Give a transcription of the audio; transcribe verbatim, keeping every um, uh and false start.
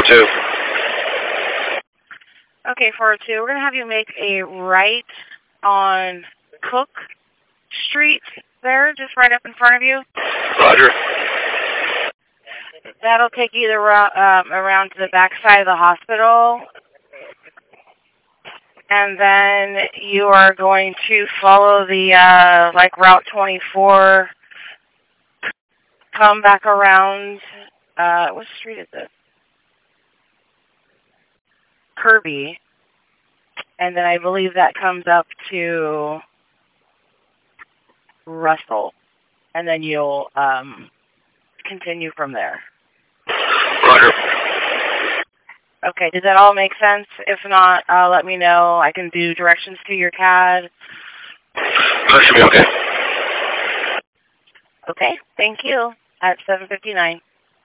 two. Okay, four oh two, we're going to have you make a right on Cook Street there, just right up in front of you. Roger. That'll take you the, um, around to the back side of the hospital. And then you are going to follow the, uh, like, Route twenty-four, come back around, uh, what street is this? Kirby. And then I believe that comes up to Russell. And then you'll, um, continue from there. Roger. Okay, does that all make sense? If not, uh, let me know. I can do directions to your C A D. That should be okay. Okay, thank you. At seven fifty-nine.